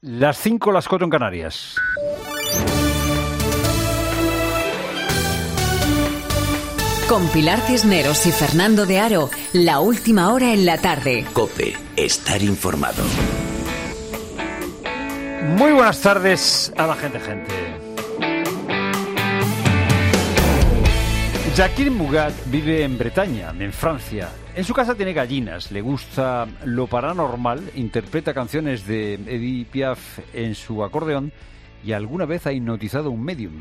Las 5, las 4 en Canarias. Con Pilar Cisneros y Fernando de Aro, la última hora en la tarde. COPE, estar informado. Muy buenas tardes a la gente. Jacqueline Mugat vive en Bretaña, en Francia. En su casa tiene gallinas, le gusta lo paranormal, interpreta canciones de Edith Piaf en su acordeón y alguna vez ha hipnotizado un medium.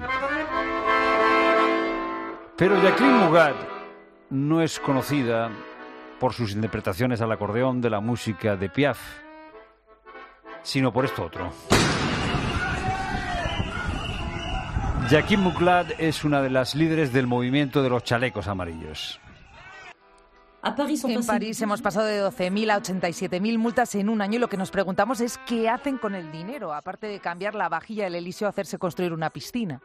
Pero Jacqueline Mugat no es conocida por sus interpretaciones al acordeón de la música de Piaf, sino por esto otro. Jacqueline Mugat es una de las líderes del movimiento de los chalecos amarillos. En París hemos pasado de 12.000 a 87.000 multas en un año y lo que nos preguntamos es qué hacen con el dinero, aparte de cambiar la vajilla del Elíseo a hacerse construir una piscina.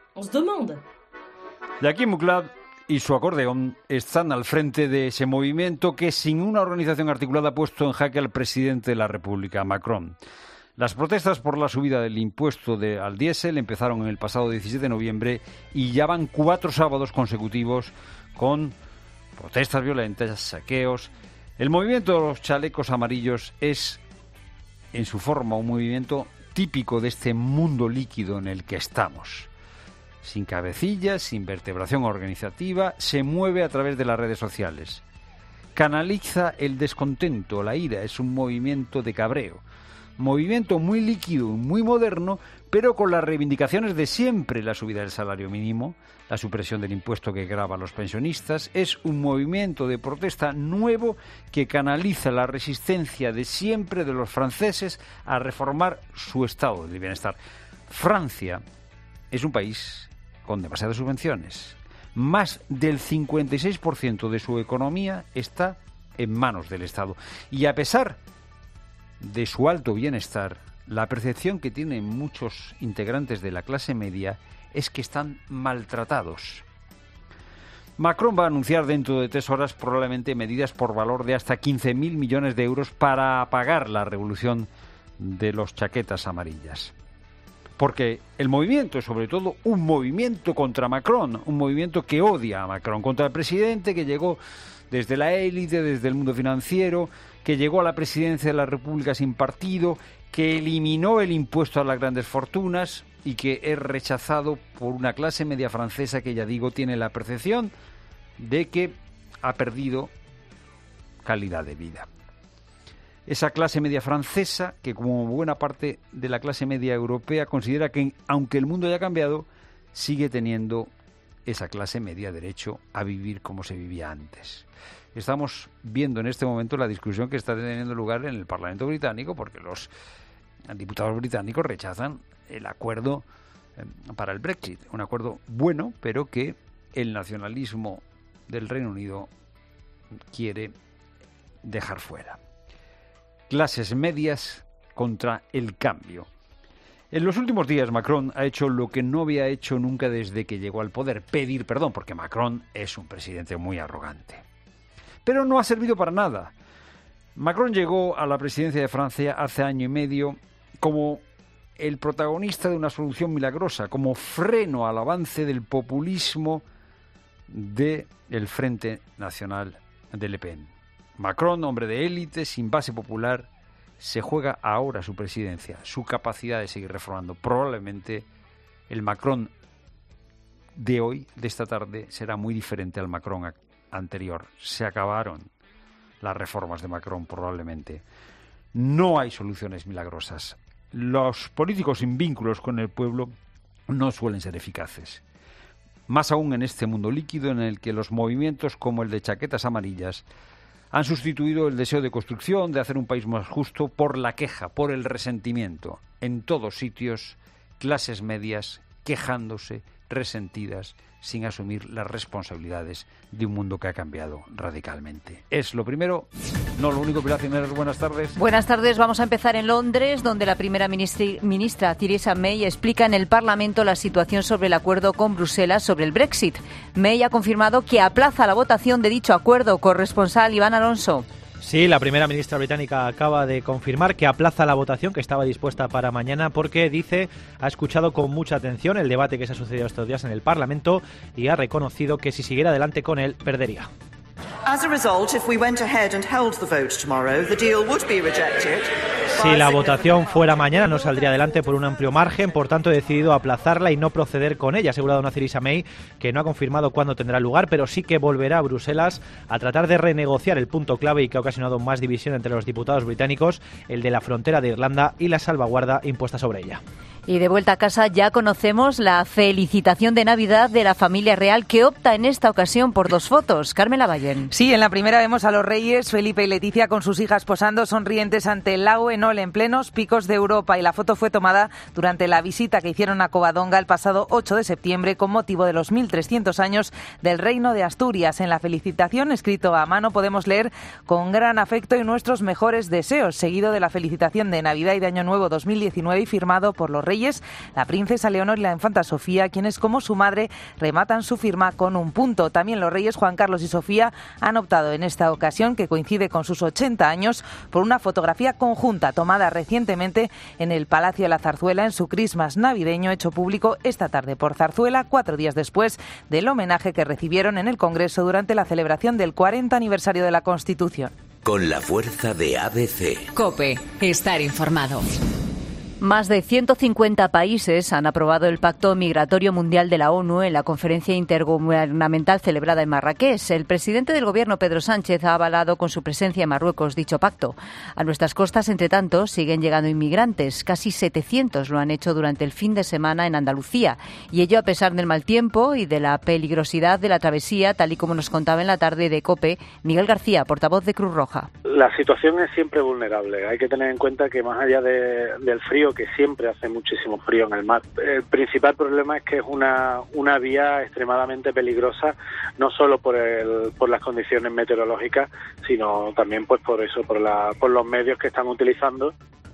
Jacqueline Mugat y su acordeón están al frente de ese movimiento que sin una organización articulada ha puesto en jaque al presidente de la República, Macron. Las protestas por la subida del impuesto al diésel empezaron en el pasado 17 de noviembre y ya van 4 sábados consecutivos con protestas violentas, saqueos. El movimiento de los chalecos amarillos es, en su forma, un movimiento típico de este mundo líquido en el que estamos. Sin cabecillas, sin vertebración organizativa, se mueve a través de las redes sociales. Canaliza el descontento, la ira, es un movimiento de cabreo. Movimiento muy líquido, muy moderno, pero con las reivindicaciones de siempre: la subida del salario mínimo, la supresión del impuesto que grava a los pensionistas. Es un movimiento de protesta nuevo que canaliza la resistencia de siempre de los franceses a reformar su estado de bienestar. Francia es un país con demasiadas subvenciones. Más del 56% de su economía está en manos del Estado. Y a pesar de su alto bienestar, la percepción que tienen muchos integrantes de la clase media es que están maltratados. Macron va a anunciar dentro de 3 horas probablemente medidas por valor de hasta 15.000 millones de euros para apagar la revolución de los chaquetas amarillas. Porque el movimiento es sobre todo un movimiento contra Macron, un movimiento que odia a Macron, contra el presidente que llegó desde la élite, desde el mundo financiero, que llegó a la presidencia de la República sin partido, que eliminó el impuesto a las grandes fortunas y que es rechazado por una clase media francesa que, ya digo, tiene la percepción de que ha perdido calidad de vida. Esa clase media francesa que, como buena parte de la clase media europea, considera que, aunque el mundo haya cambiado, sigue teniendo esa clase media derecho a vivir como se vivía antes. Estamos viendo en este momento la discusión que está teniendo lugar en el Parlamento británico porque los diputados británicos rechazan el acuerdo para el Brexit. Un acuerdo bueno, pero que el nacionalismo del Reino Unido quiere dejar fuera. Clases medias contra el cambio. En los últimos días Macron ha hecho lo que no había hecho nunca desde que llegó al poder: pedir perdón, porque Macron es un presidente muy arrogante. Pero no ha servido para nada. Macron llegó a la presidencia de Francia hace año y medio como el protagonista de una solución milagrosa, como freno al avance del populismo del Frente Nacional de Le Pen. Macron, hombre de élite, sin base popular, se juega ahora su presidencia, su capacidad de seguir reformando. Probablemente el Macron de hoy, de esta tarde, será muy diferente al Macron anterior. Se acabaron las reformas de Macron, probablemente. No hay soluciones milagrosas. Los políticos sin vínculos con el pueblo no suelen ser eficaces. Más aún en este mundo líquido en el que los movimientos como el de chaquetas amarillas han sustituido el deseo de construcción, de hacer un país más justo, por la queja, por el resentimiento. En todos sitios, clases medias quejándose, resentidas, sin asumir las responsabilidades de un mundo que ha cambiado radicalmente. Es lo primero, no lo único. Pilar Cisneros, buenas tardes. Buenas tardes. Vamos a empezar en Londres, donde la primera ministra Theresa May explica en el Parlamento la situación sobre el acuerdo con Bruselas sobre el Brexit. May ha confirmado que aplaza la votación de dicho acuerdo. Corresponsal Iván Alonso. Sí, la primera ministra británica acaba de confirmar que aplaza la votación que estaba dispuesta para mañana porque, dice, ha escuchado con mucha atención el debate que se ha sucedido estos días en el Parlamento y ha reconocido que si siguiera adelante con él, perdería. Si la votación fuera mañana no saldría adelante por un amplio margen, por tanto he decidido aplazarla y no proceder con ella, ha asegurado una Theresa May, que no ha confirmado cuándo tendrá lugar, pero sí que volverá a Bruselas a tratar de renegociar el punto clave y que ha ocasionado más división entre los diputados británicos, el de la frontera de Irlanda y la salvaguarda impuesta sobre ella. Y de vuelta a casa ya conocemos la felicitación de Navidad de la familia real que opta en esta ocasión por 2 fotos. Carmen Lavallén. Sí, en la primera vemos a los reyes Felipe y Leticia con sus hijas posando sonrientes ante el lago Enol en plenos picos de Europa, y la foto fue tomada durante la visita que hicieron a Covadonga el pasado 8 de septiembre con motivo de los 1300 años del Reino de Asturias. En la felicitación, escrito a mano, podemos leer: con gran afecto y nuestros mejores deseos, seguido de la felicitación de Navidad y de Año Nuevo 2019 y firmado por los reyes, la princesa Leonor y la infanta Sofía, quienes como su madre rematan su firma con un punto. También los reyes Juan Carlos y Sofía han optado en esta ocasión, que coincide con sus 80 años, por una fotografía conjunta tomada recientemente en el Palacio de la Zarzuela en su Christmas navideño, hecho público esta tarde por Zarzuela, 4 días después del homenaje que recibieron en el Congreso durante la celebración del 40 aniversario de la Constitución. Con la fuerza de ABC. COPE. Estar informado. Más de 150 países han aprobado el Pacto Migratorio Mundial de la ONU en la conferencia intergubernamental celebrada en Marrakech. El presidente del Gobierno, Pedro Sánchez, ha avalado con su presencia en Marruecos dicho pacto. A nuestras costas, entre tanto, siguen llegando inmigrantes. Casi 700 lo han hecho durante el fin de semana en Andalucía. Y ello a pesar del mal tiempo y de la peligrosidad de la travesía, tal y como nos contaba en la tarde de COPE Miguel García, portavoz de Cruz Roja. La situación es siempre vulnerable. Hay que tener en cuenta que más allá del frío, que siempre hace muchísimo frío en el mar, el principal problema es que es una vía extremadamente peligrosa, no solo por las condiciones meteorológicas, sino también pues por los medios que están utilizando.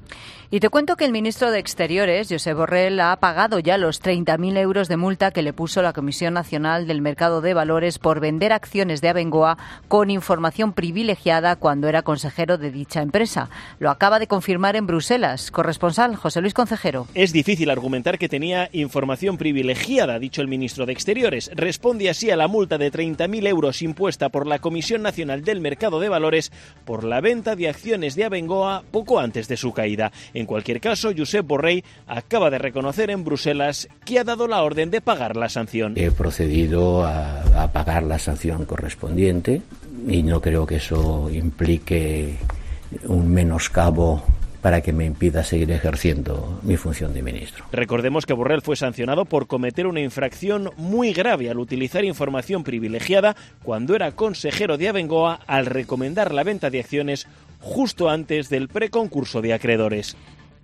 Y te cuento que el ministro de Exteriores, Josep Borrell, ha pagado ya los 30.000 euros de multa que le puso la Comisión Nacional del Mercado de Valores por vender acciones de Abengoa con información privilegiada cuando era consejero de dicha empresa. Lo acaba de confirmar en Bruselas. Corresponsal José Luis Concejero. Es difícil argumentar que tenía información privilegiada, ha dicho el ministro de Exteriores. Responde así a la multa de 30.000 euros impuesta por la Comisión Nacional del Mercado de Valores por la venta de acciones de Abengoa poco antes de su caída. En cualquier caso, Josep Borrell acaba de reconocer en Bruselas que ha dado la orden de pagar la sanción. He procedido a pagar la sanción correspondiente y no creo que eso implique un menoscabo para que me impida seguir ejerciendo mi función de ministro. Recordemos que Borrell fue sancionado por cometer una infracción muy grave al utilizar información privilegiada cuando era consejero de Abengoa al recomendar la venta de acciones justo antes del preconcurso de acreedores.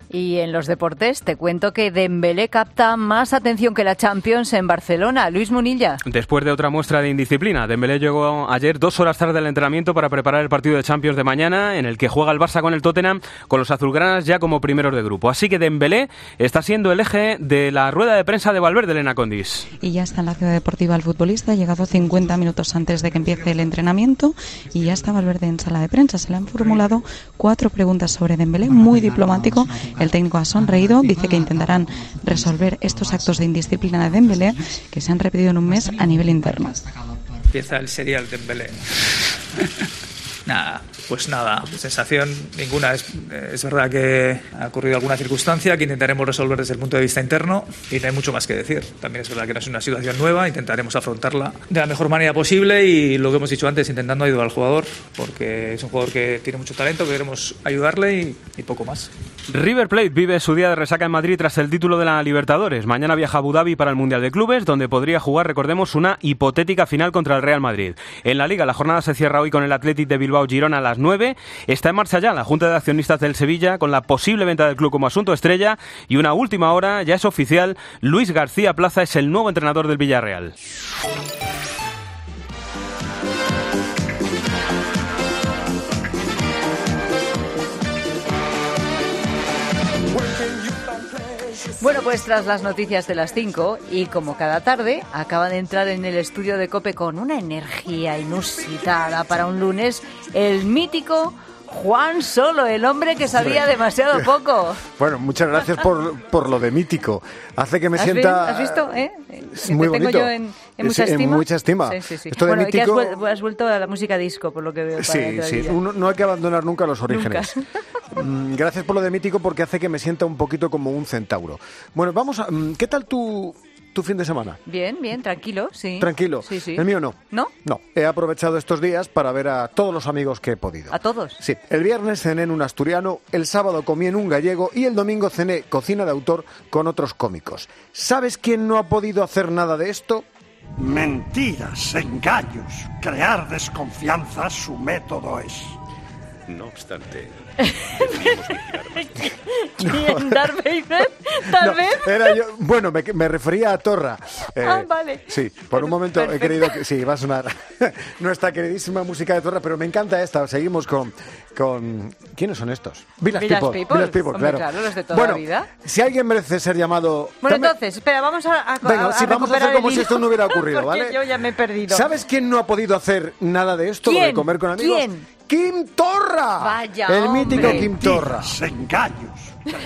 Y en los deportes te cuento que Dembélé capta más atención que la Champions en Barcelona. Luis Munilla. Después de otra muestra de indisciplina, Dembélé llegó ayer 2 horas tarde al entrenamiento para preparar el partido de Champions de mañana, en el que juega el Barça con el Tottenham, con los azulgranas ya como primeros de grupo. Así que Dembélé está siendo el eje de la rueda de prensa de Valverde, Elena Condis. Y ya está en la ciudad deportiva el futbolista, ha llegado 50 minutos antes de que empiece el entrenamiento y ya está Valverde en sala de prensa. Se le han formulado 4 preguntas sobre Dembélé, muy diplomático. El técnico ha sonreído, dice que intentarán resolver estos actos de indisciplina de Dembélé que se han repetido en un mes a nivel interno. Empieza el serial Dembélé. Nada, sensación ninguna. Es verdad que ha ocurrido alguna circunstancia que intentaremos resolver desde el punto de vista interno y no hay mucho más que decir. También es verdad que no es una situación nueva, intentaremos afrontarla de la mejor manera posible y lo que hemos dicho antes, intentando ayudar al jugador, porque es un jugador que tiene mucho talento, que queremos ayudarle y poco más. River Plate vive su día de resaca en Madrid tras el título de la Libertadores. Mañana viaja a Abu Dhabi para el Mundial de Clubes, donde podría jugar, recordemos, una hipotética final contra el Real Madrid. En la Liga, la jornada se cierra hoy con el Athletic de Bilbao Girona a las 9. Está en marcha ya la Junta de Accionistas del Sevilla con la posible venta del club como asunto estrella. Y una última hora, ya es oficial, Luis García Plaza es el nuevo entrenador del Villarreal. Bueno, pues tras las noticias de las 5 y como cada tarde, acaba de entrar en el estudio de COPE con una energía inusitada para un lunes, el mítico Juan Solo, el hombre que sabía demasiado poco. Bueno, muchas gracias por lo de mítico. Hace que me sienta... ¿Has visto? Muy ¿Te bonito. tengo yo en mucha estima? En mucha estima. Sí. Esto de mítico... que has vuelto a la música disco, por lo que veo. Sí. No hay que abandonar nunca los orígenes. Gracias por lo de mítico, porque hace que me sienta un poquito como un centauro. Bueno, vamos a... ¿Qué tal tu fin de semana? Bien, tranquilo, sí. ¿Tranquilo? Sí. El mío no. ¿No? No, he aprovechado estos días para ver a todos los amigos que he podido. ¿A todos? Sí, el viernes cené en un asturiano, el sábado comí en un gallego y el domingo cené cocina de autor con otros cómicos. ¿Sabes quién no ha podido hacer nada de esto? Mentiras, engaños, crear desconfianza, su método es. No obstante, ¿Quién? ¿Darth Vader? ¿Tal vez? Era yo. Bueno, me refería a Torra. Vale. Sí, por un momento he creído que sí, va a sonar nuestra queridísima música de Torra, pero me encanta esta. Seguimos con ¿quiénes son estos? Village People, Hombre, claro, los de toda la vida. Si alguien merece ser llamado... Bueno, entonces, espera, vamos a Venga, vamos a hacer como si esto no hubiera ocurrido, ¿vale? Yo ya me he perdido. ¿Sabes quién no ha podido hacer nada de esto, ¿Quién? de comer con amigos? ¿Quién? ¡Kim Torra! Vaya, el mítico hombre. Kim Torra. Engaños.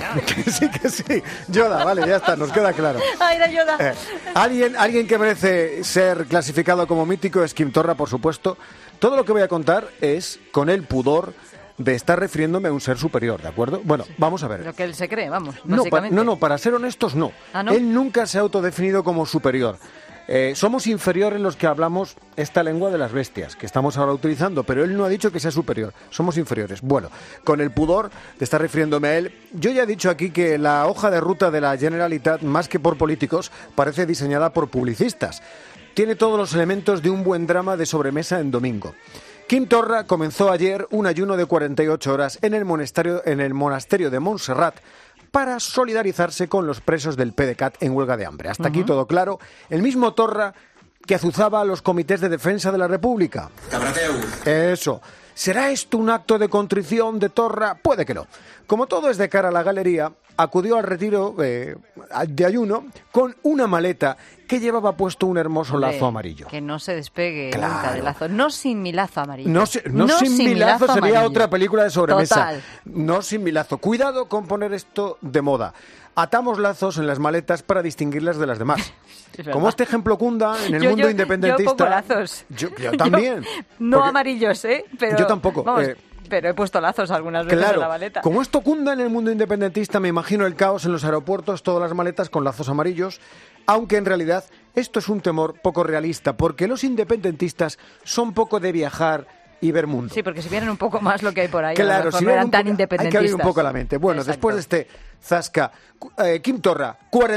Que sí. Yoda, vale, ya está, nos queda claro. Ay, era Yoda. Alguien que merece ser clasificado como mítico es Kim Torra, por supuesto. Todo lo que voy a contar es con el pudor de estar refiriéndome a un ser superior, ¿de acuerdo? Bueno, vamos a ver. Lo que él se cree, vamos, No, básicamente. para ser honestos, no. ¿Ah, no? Él nunca se ha autodefinido como superior. Somos inferiores los que hablamos esta lengua de las bestias, que estamos ahora utilizando, pero él no ha dicho que sea superior. Somos inferiores. Bueno, con el pudor de estar refiriéndome a él, yo ya he dicho aquí que la hoja de ruta de la Generalitat, más que por políticos, parece diseñada por publicistas. Tiene todos los elementos de un buen drama de sobremesa en domingo. Kim Torra comenzó ayer un ayuno de 48 horas en el monasterio de Montserrat para solidarizarse con los presos del PDeCAT en huelga de hambre. Hasta aquí todo claro. El mismo Torra que azuzaba a los comités de defensa de la República. Cabrateu. Eso. ¿Será esto un acto de contrición de Torra? Puede que no. Como todo es de cara a la galería, acudió al retiro de ayuno con una maleta que llevaba puesto un hermoso lazo amarillo. Que no se despegue Claro. nunca del lazo. No sin mi lazo amarillo. No sin mi lazo sería amarillo. otra película de sobremesa. Total. No sin mi lazo. Cuidado con poner esto de moda. Atamos lazos en las maletas para distinguirlas de las demás. Es verdad. Como este ejemplo cunda en el mundo independentista. Yo pongo lazos. Yo también. No Porque- amarillos, pero... Yo tampoco. Vamos, pero he puesto lazos algunas veces Claro, en la maleta. como esto cunda en el mundo independentista, me imagino el caos en los aeropuertos, todas las maletas con lazos amarillos, aunque en realidad esto es un temor poco realista, porque los independentistas son poco de viajar y ver mundo. Sí, porque si vieran un poco más lo que hay por ahí, a lo Claro, mejor si no ven eran un tan poco- independentistas. hay que abrir un poco la mente. Bueno, Exacto. después de este zasca, Kim Torra,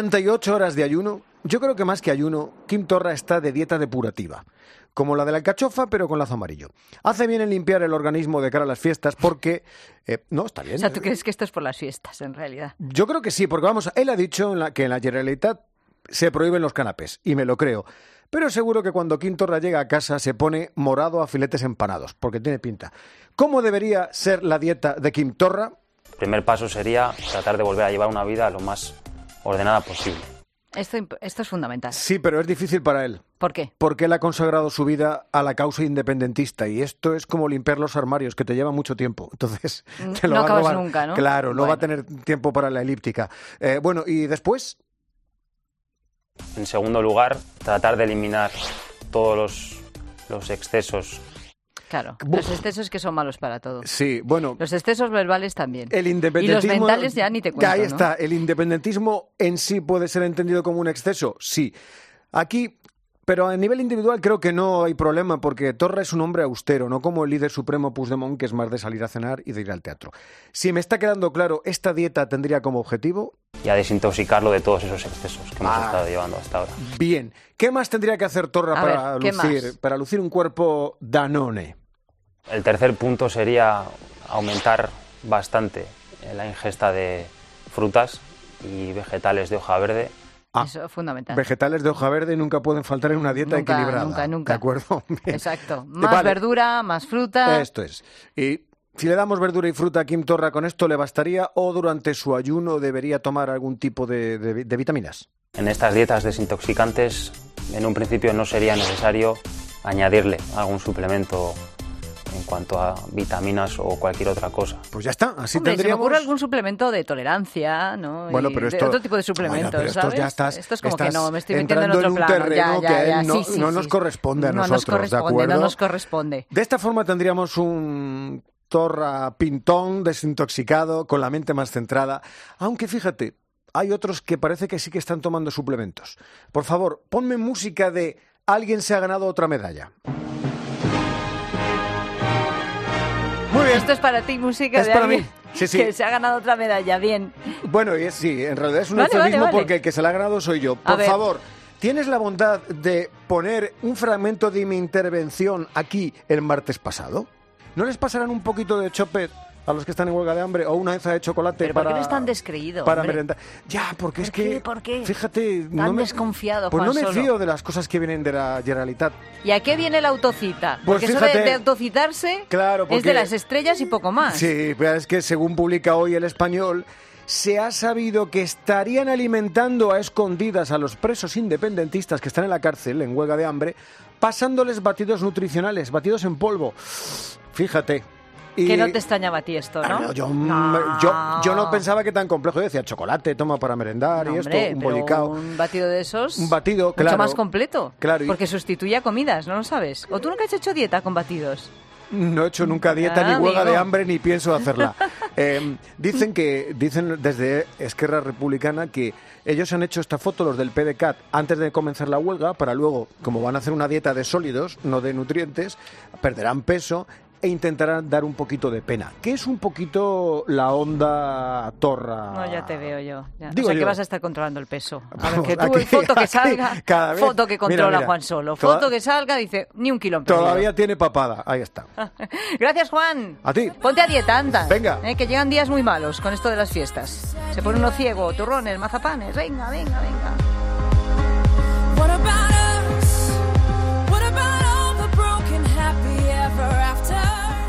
48 horas de ayuno. Yo creo que más que ayuno, Kim Torra está de dieta depurativa. Como la de la alcachofa, pero con lazo amarillo. Hace bien en limpiar el organismo de cara a las fiestas porque... no, está bien. O sea, ¿tú crees que esto es por las fiestas, en realidad? Yo creo que sí, porque vamos, él ha dicho que en la Generalitat se prohíben los canapés, y me lo creo. Pero seguro que cuando Kim Torra llega a casa se pone morado a filetes empanados, porque tiene pinta. ¿Cómo debería ser la dieta de Kim Torra? El primer paso sería tratar de volver a llevar una vida lo más ordenada posible. Esto es fundamental. Sí, pero es difícil para él. ¿Por qué? Porque él ha consagrado su vida a la causa independentista y esto es como limpiar los armarios, que te lleva mucho tiempo. Entonces, te lo No va a acabas robar. nunca, ¿no? Claro, no Bueno. va a tener tiempo para la elíptica. Bueno, y después... En segundo lugar, tratar de eliminar todos los excesos. Claro, los excesos que son malos para todo. Sí, bueno... Los excesos verbales también. El Y independentismo... los mentales ya ni te cuento, Que ahí ¿no? está. ¿El independentismo en sí puede ser entendido como un exceso? Sí. Aquí... Pero a nivel individual creo que no hay problema porque Torra es un hombre austero, no como el líder supremo Puigdemont, que es más de salir a cenar y de ir al teatro. Si me está quedando claro, ¿esta dieta tendría como objetivo? Y a desintoxicarlo de todos esos excesos que hemos estado llevando hasta ahora. Bien. ¿Qué más tendría que hacer Torra para lucir un cuerpo Danone? El tercer punto sería aumentar bastante la ingesta de frutas y vegetales de hoja verde. Eso es fundamental. Vegetales de hoja verde nunca pueden faltar en una dieta equilibrada. Nunca. ¿De acuerdo? Bien. Exacto. Más Vale. verdura, más fruta. Esto es. Y Si le damos verdura y fruta a Quim Torra, ¿con esto le bastaría o durante su ayuno debería tomar algún tipo de vitaminas? En estas dietas desintoxicantes, en un principio no sería necesario añadirle algún suplemento en cuanto a vitaminas o cualquier otra cosa. Pues ya está, así Hombre, tendríamos... se me ocurre algún suplemento de tolerancia, ¿no? Bueno, Y pero de esto... otro tipo de suplementos, bueno, pero ¿sabes? Ya estás, esto es como estás que no, me estoy metiendo en otro un plano. terreno que a él no sí. nos corresponde a no nosotros, nos corresponde, ¿de acuerdo? No nos corresponde. De esta forma tendríamos un Torra pintón, desintoxicado, con la mente más centrada, aunque fíjate, hay otros que parece que sí que están tomando suplementos. Por favor, ponme música de Alguien se ha ganado otra medalla. Muy bien. Esto es para ti, música es de para alguien mí. Sí. que se ha ganado otra medalla, bien. Bueno, y sí, en realidad es un Vale, eufemismo vale. porque el que se la ha ganado soy yo. Por favor, ¿tienes la bondad de poner un fragmento de mi intervención aquí el martes pasado? ¿No les pasarán un poquito de chopet a los que están en huelga de hambre o una onza de chocolate ¿Pero para... por qué eres tan descreído, para hombre? merendar? Ya, porque es que... ¿Por qué? Fíjate... Tan desconfiado, pues Juan no me Solo. fío de las cosas que vienen de la Generalitat. ¿Y a qué viene la autocita? Pues Porque fíjate, eso de autocitarse claro, es porque- de las estrellas y poco más. Sí, pero es que según publica hoy El Español, se ha sabido que estarían alimentando a escondidas a los presos independentistas que están en la cárcel, en huelga de hambre, pasándoles batidos nutricionales, batidos en polvo. Fíjate. Y... Que no te extrañaba a ti esto, ¿no? Yo no pensaba que tan complejo. Yo decía chocolate, toma para merendar y Hombre, esto, un pero bollicao. un batido de esos... Un batido, mucho claro. más completo. Claro, y- Porque sustituye a comidas, ¿no lo sabes? ¿O tú nunca has hecho dieta con batidos? No he hecho nunca dieta, ni huelga amigo. de hambre, ni pienso hacerla. Dicen desde Esquerra Republicana que ellos han hecho esta foto, los del PDeCAT, antes de comenzar la huelga, para luego, como van a hacer una dieta de sólidos, no de nutrientes, perderán peso e intentarán dar un poquito de pena. ¿Qué es un poquito la onda Torra? No, ya te veo yo. Ya. Digo o sea, que yo. vas a estar controlando el peso. A ver, Vamos, que tú, aquí- foto que aquí, salga, cada vez- foto que controla mira, Juan Solo. toda- Foto que salga, dice, ni un kilo. perdido. Todavía tiene papada, ahí está. Gracias, Juan. A ti. Ponte a dieta, anda. Venga. Que llegan días muy malos con esto de las fiestas. Se pone uno ciego, turrones, mazapanes. Venga. What about us? What about all the broken happy ever after?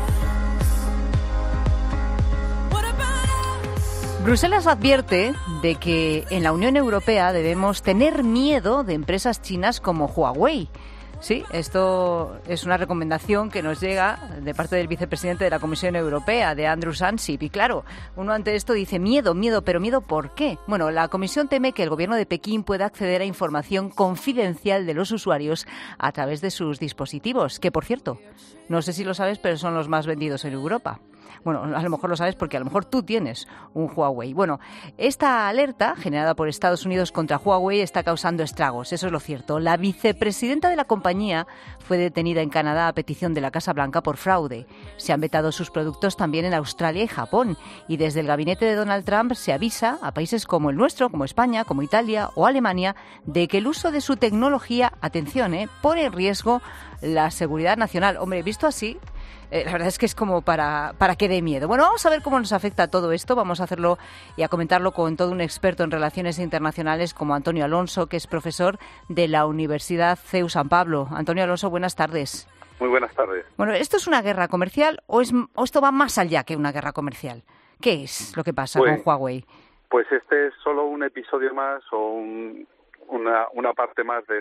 What about us? Bruselas advierte de que en la Unión Europea debemos tener miedo de empresas chinas como Huawei. Sí, esto es una recomendación que nos llega de parte del vicepresidente de la Comisión Europea, de Andrus Ansip. Y claro, uno ante esto dice miedo, pero ¿miedo por qué? Bueno, la Comisión teme que el gobierno de Pekín pueda acceder a información confidencial de los usuarios a través de sus dispositivos, que por cierto, no sé si lo sabes, pero son los más vendidos en Europa. Bueno, a lo mejor lo sabes porque a lo mejor tú tienes un Huawei. Bueno, esta alerta generada por Estados Unidos contra Huawei está causando estragos, eso es lo cierto. La vicepresidenta de la compañía fue detenida en Canadá a petición de la Casa Blanca por fraude. Se han vetado sus productos también en Australia y Japón. Y desde el gabinete de Donald Trump se avisa a países como el nuestro, como España, como Italia o Alemania, de que el uso de su tecnología, atención, pone en riesgo la seguridad nacional. Hombre, visto así, la verdad es que es como para que dé miedo. Bueno, vamos a ver cómo nos afecta todo esto. Vamos a hacerlo y a comentarlo con todo un experto en relaciones internacionales como Antonio Alonso, que es profesor de la Universidad CEU San Pablo. Antonio Alonso, buenas tardes. Muy buenas tardes. Bueno, ¿esto es una guerra comercial o esto va más allá que una guerra comercial? ¿Qué es lo que pasa con Huawei? Pues este es solo un episodio más o una parte más de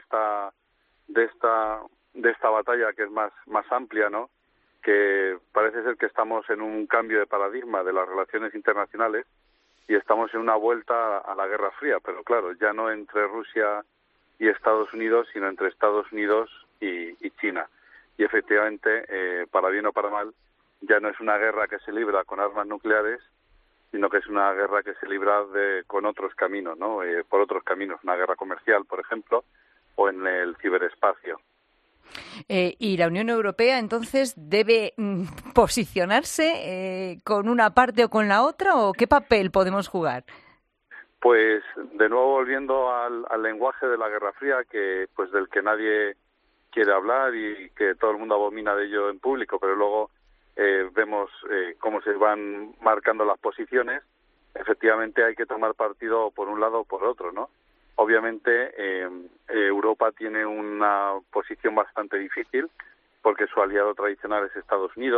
esta batalla que es más amplia, ¿no? Que parece ser que estamos en un cambio de paradigma de las relaciones internacionales y estamos en una vuelta a la Guerra Fría, pero claro, ya no entre Rusia y Estados Unidos, sino entre Estados Unidos y China. Y efectivamente, para bien o para mal, ya no es una guerra que se libra con armas nucleares, sino que es una guerra que se libra con otros caminos, ¿no? Por otros caminos, una guerra comercial, por ejemplo, o en el ciberespacio. ¿Y la Unión Europea entonces debe posicionarse con una parte o con la otra o qué papel podemos jugar? Pues de nuevo volviendo al lenguaje de la Guerra Fría, que pues del que nadie quiere hablar y que todo el mundo abomina de ello en público, pero luego vemos cómo se van marcando las posiciones. Efectivamente hay que tomar partido por un lado o por otro, ¿no? Obviamente Europa tiene una posición bastante difícil porque su aliado tradicional es Estados Unidos,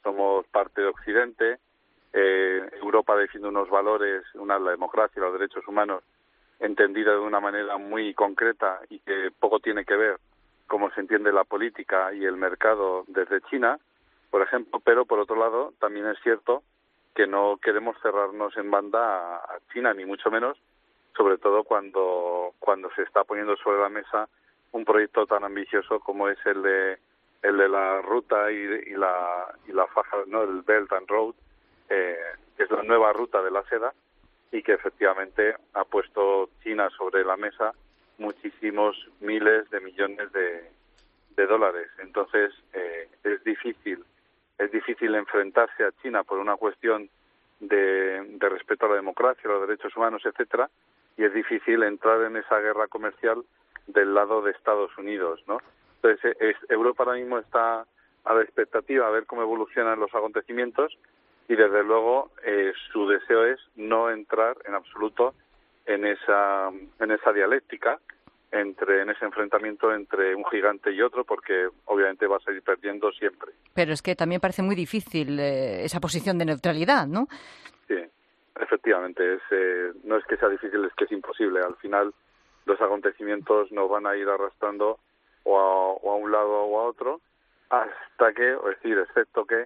somos parte de Occidente. Europa defiende unos valores, la democracia y los derechos humanos entendida de una manera muy concreta y que poco tiene que ver cómo se entiende la política y el mercado desde China, por ejemplo, pero por otro lado también es cierto que no queremos cerrarnos en banda a China, ni mucho menos, sobre todo cuando se está poniendo sobre la mesa un proyecto tan ambicioso como es el de la ruta y la faja, ¿no?, el Belt and Road, que es la nueva ruta de la seda, y que efectivamente ha puesto China sobre la mesa muchísimos miles de millones de dólares. Entonces es difícil enfrentarse a China por una cuestión de respeto a la democracia, a los derechos humanos, etcétera, y es difícil entrar en esa guerra comercial del lado de Estados Unidos, ¿no? Entonces Europa ahora mismo está a la expectativa a ver cómo evolucionan los acontecimientos, y desde luego su deseo es no entrar en absoluto en esa dialéctica, en ese enfrentamiento entre un gigante y otro, porque obviamente va a seguir perdiendo siempre. Pero es que también parece muy difícil esa posición de neutralidad, ¿no? Sí, efectivamente. No es que sea difícil, es que es imposible. Al final los acontecimientos nos van a ir arrastrando o a un lado o a otro, hasta que, excepto que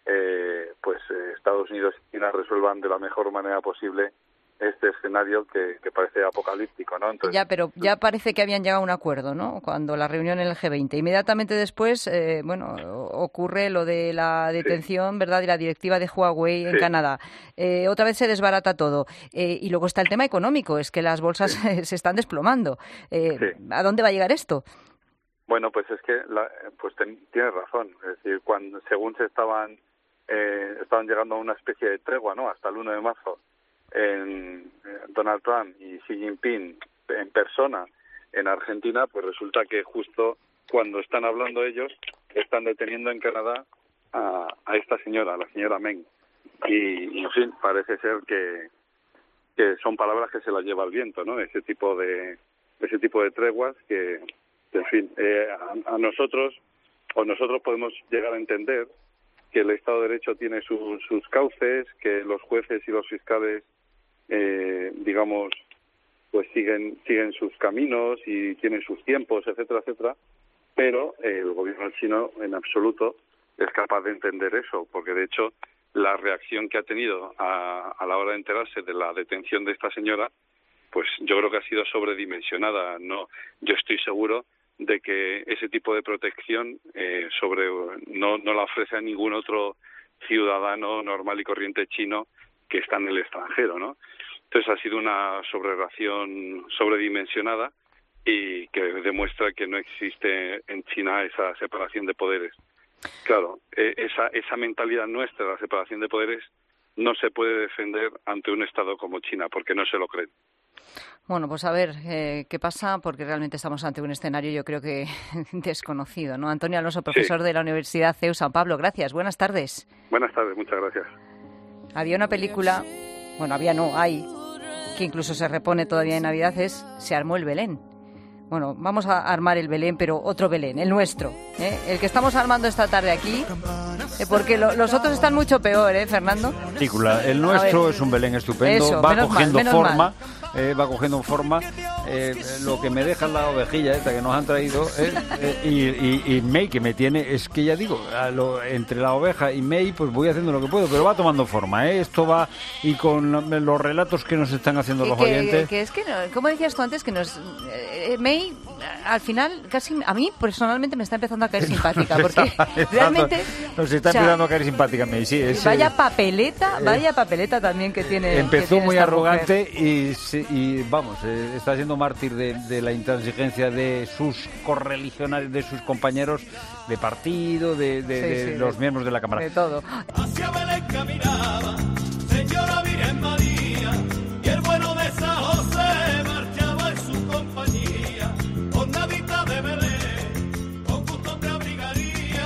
Estados Unidos y China resuelvan de la mejor manera posible este escenario que parece apocalíptico, ¿no? Entonces, pero ya parece que habían llegado a un acuerdo, ¿no? Cuando la reunión en el G20. Inmediatamente después, ocurre lo de la detención, ¿verdad?, de la directiva de Huawei en Canadá. Otra vez se desbarata todo. Y luego está el tema económico, es que las bolsas se están desplomando. ¿A dónde va a llegar esto? Bueno, pues es que tienes razón. Es decir, según se estaban llegando a una especie de tregua, ¿no?, hasta el 1 de marzo, Donald Trump y Xi Jinping en persona en Argentina, pues resulta que justo cuando están hablando ellos, están deteniendo en Canadá a esta señora, la señora Meng. Y en fin, parece ser que son palabras que se las lleva el viento, ¿no? Ese tipo de treguas que en fin, nosotros podemos llegar a entender que el Estado de Derecho tiene sus cauces, que los jueces y los fiscales, pues siguen sus caminos y tienen sus tiempos, etcétera, etcétera, pero el gobierno chino en absoluto es capaz de entender eso, porque de hecho la reacción que ha tenido a la hora de enterarse de la detención de esta señora, pues yo creo que ha sido sobredimensionada. Yo estoy seguro de que ese tipo de protección no la ofrece a ningún otro ciudadano normal y corriente chino que está en el extranjero, ¿no? Entonces ha sido una sobrereacción sobredimensionada y que demuestra que no existe en China esa separación de poderes. Claro, esa mentalidad nuestra, la separación de poderes, no se puede defender ante un Estado como China, porque no se lo creen. Bueno, pues a ver qué pasa, porque realmente estamos ante un escenario, yo creo que desconocido, ¿no? Antonio Alonso, profesor de la Universidad CEU San Pablo, gracias, buenas tardes. Buenas tardes, muchas gracias. Había una película, hay, que incluso se repone todavía en Navidad, Se armó el Belén. Bueno, vamos a armar el Belén, pero otro Belén, el nuestro, el que estamos armando esta tarde aquí, porque los otros están mucho peor, Fernando. El nuestro es un Belén estupendo, eso, va cogiendo forma. Mal. Va cogiendo forma, lo que me deja la ovejilla esta que nos han traído, y May, que me tiene, es que ya digo, entre la oveja y May, pues voy haciendo lo que puedo, pero va tomando forma, esto va, y con los relatos que nos están haciendo los oyentes. Que es que, como decías tú antes, que May, al final, casi a mí personalmente me está empezando a caer simpática, porque realmente nos está empezando a caer simpática May, sí. Vaya papeleta también que tiene. Empezó que tiene muy arrogante mujer. y vamos, está siendo mártir de la intransigencia de sus correligionarios, de sus compañeros de partido, de los miembros de la Cámara. De todo. Hacia Belén caminaba, señora Virgen María, y el bueno de San José marchaba en su compañía, con Navita de Belén, con costumbre abrigaría,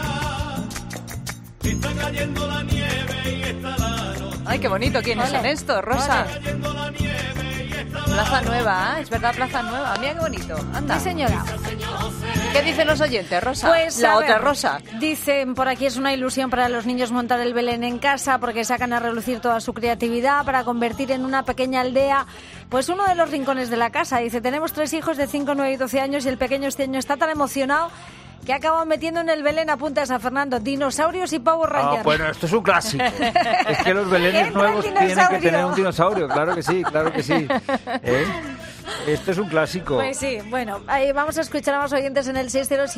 y está cayendo la nieve y está la noche. Ay, qué bonito, ¿quiénes son estos, Rosa? Está cayendo la nieve y está la Plaza Nueva, ¿eh? Es verdad, Plaza Nueva. Mira qué bonito. Anda. Sí, señora. ¿Qué dicen los oyentes, Rosa? Pues la a otra ver, Rosa. Dicen por aquí es una ilusión para los niños montar el Belén en casa porque sacan a relucir toda su creatividad para convertir en una pequeña aldea pues uno de los rincones de la casa. Dice, tenemos 3 hijos de 5, 9 y 12 años y el pequeño este año está tan emocionado que ha acabado metiendo en el Belén, apunta a San Fernando, dinosaurios y Power Rangers. Bueno, esto es un clásico. Es que los belenes nuevos tienen que tener un dinosaurio, claro que sí, claro que sí. Esto es un clásico. Pues sí, bueno, ahí vamos a escuchar a más oyentes en el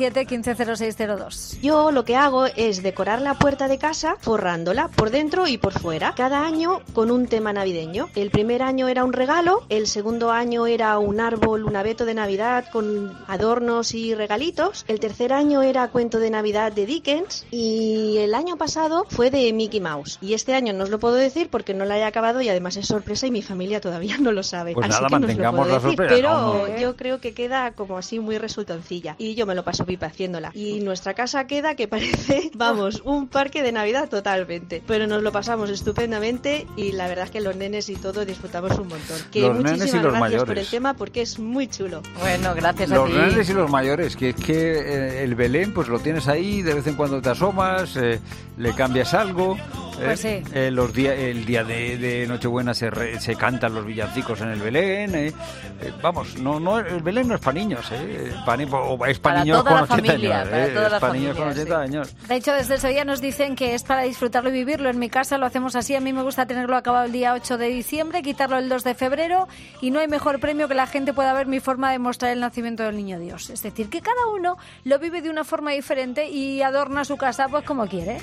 607-150602. Yo lo que hago es decorar la puerta de casa forrándola por dentro y por fuera, cada año con un tema navideño. El primer año era un regalo, el segundo año era un árbol, un abeto de Navidad con adornos y regalitos, el tercer año era cuento de Navidad de Dickens y el año pasado fue de Mickey Mouse. Y este año no os lo puedo decir porque no la he acabado y además es sorpresa y mi familia todavía no lo sabe. Pues así nada, que no os lo mantengamos puedo la decir, sorpresa. pero No. yo creo que queda como así muy resultoncilla y yo me lo paso pipa haciéndola. Y nuestra casa queda que parece, vamos, un parque de Navidad totalmente. Pero nos lo pasamos estupendamente y la verdad es que los nenes y todo disfrutamos un montón. Que Los nenes y muchísimas los gracias por mayores. el tema porque es muy chulo. Bueno, gracias a Los ti. nenes y los mayores, que es que el Belén pues lo tienes ahí, de vez en cuando te asomas, le cambias algo. Pues sí. El día de Nochebuena se cantan los villancicos en el Belén. Vamos, el Belén no es para niños, es para niños con 80 años. Es para niños con 80 años. De hecho, desde Sevilla nos dicen que es para disfrutarlo y vivirlo. En mi casa lo hacemos así. A mí me gusta tenerlo acabado el día 8 de diciembre, quitarlo el 2 de febrero y no hay mejor premio que la gente pueda ver mi forma de mostrar el nacimiento del niño Dios. Es decir, que cada uno lo vive de una forma diferente y adorna su casa pues como quiere.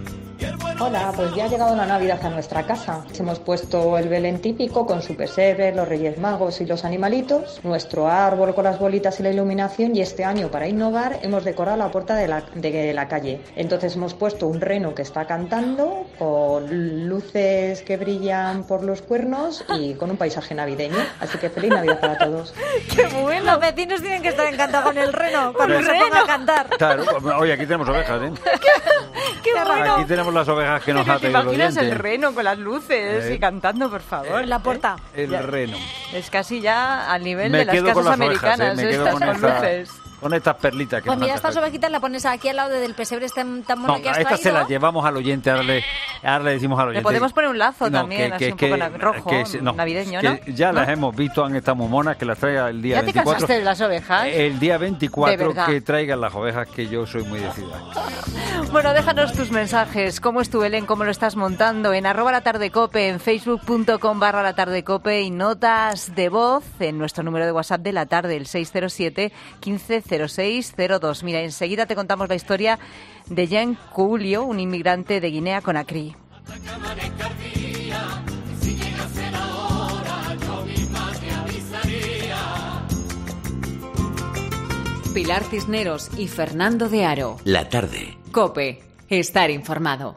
Hola, pues ya ha llegado la Navidad a nuestra casa. Hemos puesto el Belén típico con su pesebre, los Reyes Magos y los animalitos, nuestro árbol con las bolitas y la iluminación y este año, para innovar, hemos decorado la puerta de la calle. Entonces hemos puesto un reno que está cantando con luces que brillan por los cuernos y con un paisaje navideño. Así que feliz Navidad para todos. ¡Qué bueno! Los vecinos tienen que estar encantados con el reno cuando se ponga a cantar. Claro, oye, aquí tenemos ovejas, ¿eh? ¡Qué bueno! Aquí tenemos las ovejas que nos ha ¿Te traído el imaginas oyente. el reno con las luces y cantando, por favor? La puerta. El reno. Es casi ya al nivel Me de las quedo casas con las americanas, ovejas, me quedo estas con esta- luces. Con estas perlitas que Pues nos mira, han estas traído. ovejitas las pones aquí al lado del pesebre tan mono No, que has estas se traído. las llevamos al oyente, ahora le decimos al oyente. Le podemos poner un lazo No, también, así un poco rojo, navideño, ¿no? Que ya ¿No? las hemos visto, han estado muy monas, que las traiga el día ¿Ya te 24. cansaste de las ovejas? El día De 24 verdad. que traigan las ovejas, que yo soy muy decidida. Bueno, déjanos tus mensajes. ¿Cómo es tu Belén? ¿Cómo lo estás montando? En @latardecope, en facebook.com/latardecope y notas de voz en nuestro número de WhatsApp de la tarde, el 607-150602. Mira, enseguida te contamos la historia de Jean Culio, un inmigrante de Guinea-Conakry. Si llegase la hora, yo misma te avisaría. Pilar Cisneros y Fernando de Aro. La tarde. COPE. Estar informado.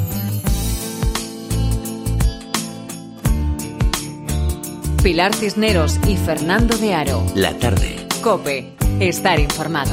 Pilar Cisneros y Fernando de Aro. La tarde. COPE. Estar informado.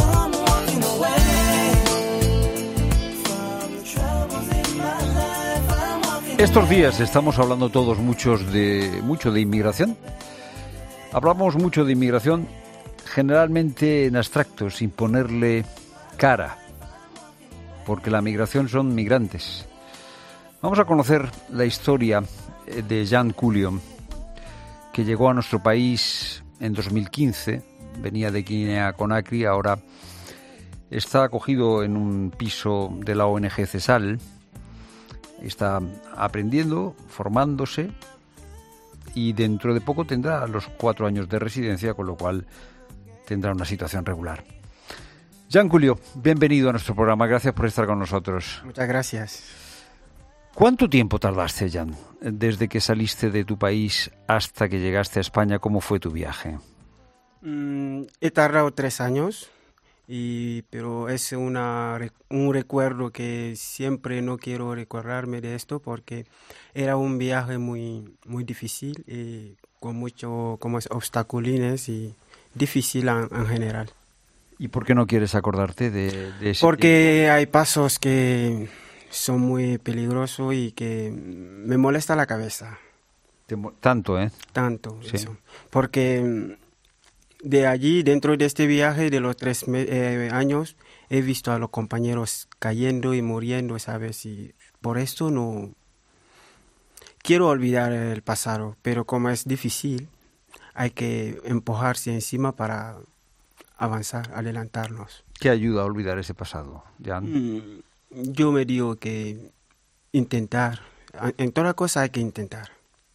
Estos días estamos hablando todos mucho de inmigración. Hablamos mucho de inmigración, generalmente en abstracto, sin ponerle cara, porque la migración son migrantes. Vamos a conocer la historia de Jean Culio, que llegó a nuestro país en 2015, venía de Guinea-Conakry, ahora está acogido en un piso de la ONG CESAL, está aprendiendo, formándose y dentro de poco tendrá los 4 años de residencia, con lo cual tendrá una situación regular. Jean Culio, bienvenido a nuestro programa, gracias por estar con nosotros. Muchas gracias. ¿Cuánto tiempo tardaste, Jean, desde que saliste de tu país hasta que llegaste a España? ¿Cómo fue tu viaje? He tardado 3 años, pero es un recuerdo que siempre no quiero recordarme de esto porque era un viaje muy, muy difícil, con muchos obstaculines y difícil en general. ¿Y por qué no quieres acordarte de ese Porque hay pasos que son muy peligrosos y que me molesta la cabeza. Tanto, ¿eh? Tanto, Sí. eso. Porque de allí, dentro de este viaje de los 3 años, he visto a los compañeros cayendo y muriendo, ¿sabes? Y por esto no quiero olvidar el pasado, pero como es difícil, hay que empujarse encima para avanzar, adelantarnos. ¿Qué ayuda a olvidar ese pasado, Jan? Yo me digo que intentar, en toda cosa hay que intentar.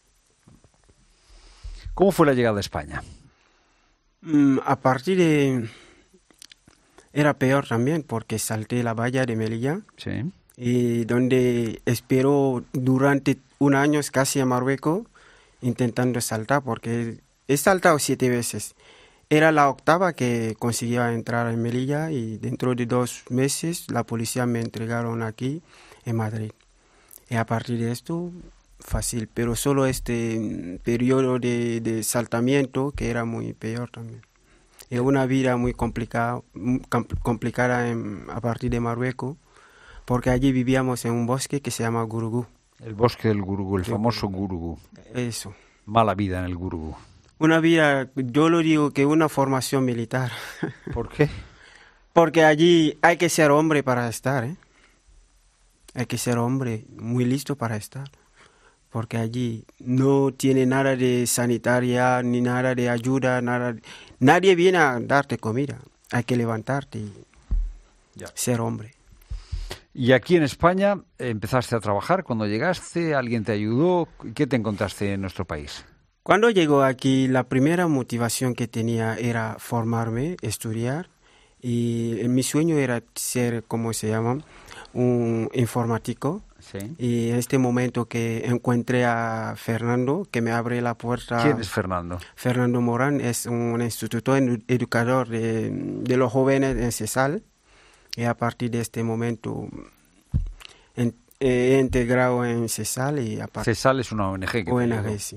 ¿Cómo fue la llegada a España? A partir de... Era peor también porque salté la valla de Melilla. Sí. Y donde espero durante 1 año casi a Marruecos intentando saltar porque he saltado 7 veces. Era la 8ª que conseguía entrar en Melilla y dentro de 2 meses la policía me entregaron aquí en Madrid. Y a partir de esto, fácil, pero solo este periodo de saltamiento que era muy peor también. Es una vida muy complicada a partir de Marruecos, porque allí vivíamos en un bosque que se llama Gurugú. El bosque del Gurugú, el famoso Gurugú. Eso. Mala vida en el Gurugú. Una vida, yo lo digo que una formación militar. ¿Por qué? Porque allí hay que ser hombre para estar, ¿eh? Hay que ser hombre muy listo para estar. Porque allí no tiene nada de sanitaria, ni nada de ayuda, nada. Nadie viene a darte comida. Hay que levantarte y ser hombre. ¿Y aquí en España empezaste a trabajar cuando llegaste? ¿Alguien te ayudó? ¿Qué te encontraste en nuestro país? Cuando llegó aquí, la primera motivación que tenía era formarme, estudiar. Y mi sueño era ser, ¿cómo se llama?, un informático. Sí. Y en este momento que encontré a Fernando, que me abre la puerta. ¿Quién es Fernando? Fernando Morán es un instituto educador de los jóvenes en CESAL. Y a partir de este momento he integrado en CESAL. CESAL es una ONG. ONG, sí.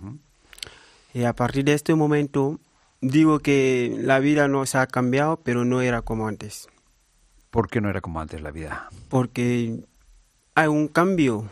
Y a partir de este momento digo que la vida nos ha cambiado, pero no era como antes. ¿Por qué no era como antes la vida? Porque hay un cambio,